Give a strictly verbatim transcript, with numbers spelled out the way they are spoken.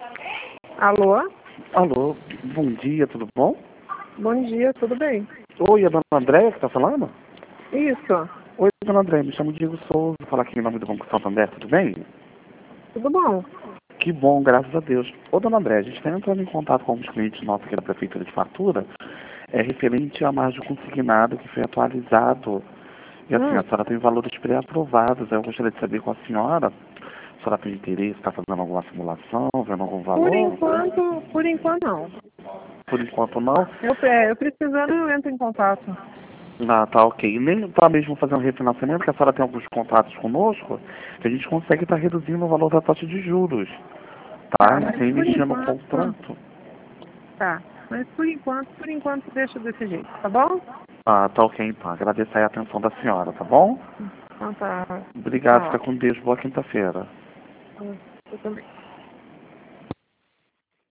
Alô? Alô, bom dia, tudo bom? Bom dia, tudo bem? Oi, a dona Andréia que está falando? Isso, Oi, dona Andréia, me chamo Diego Souza, vou falar aqui em nome do Banco Santander, tudo bem? tudo bom. Que bom, graças a Deus. Ô, dona Andréia, a gente está entrando em contato com alguns clientes nossos aqui da Prefeitura de Fartura, é referente a margem consignado que foi atualizado. E assim, Hum, a senhora tem valores pré-aprovados, eu gostaria de saber com a senhora, a senhora tem interesse, está fazendo alguma simulação, vendo algum por valor? enquanto, por enquanto não. Por enquanto não. Eu, é, eu precisando, eu entro em contato. Ah, tá ok. Nem para mesmo fazer um refinanciamento, que a senhora tem alguns contatos conosco, que a gente consegue estar reduzindo o valor da taxa de juros, Tá, tá? mas Sem por mexer no enquanto, contrato. tá. Mas por enquanto, por enquanto deixa desse jeito, tá bom? Ah, tá ok então. Agradeço aí a atenção da senhora, tá bom? Então tá, Obrigado, fica tchau. com Deus. Boa quinta-feira. Eu também.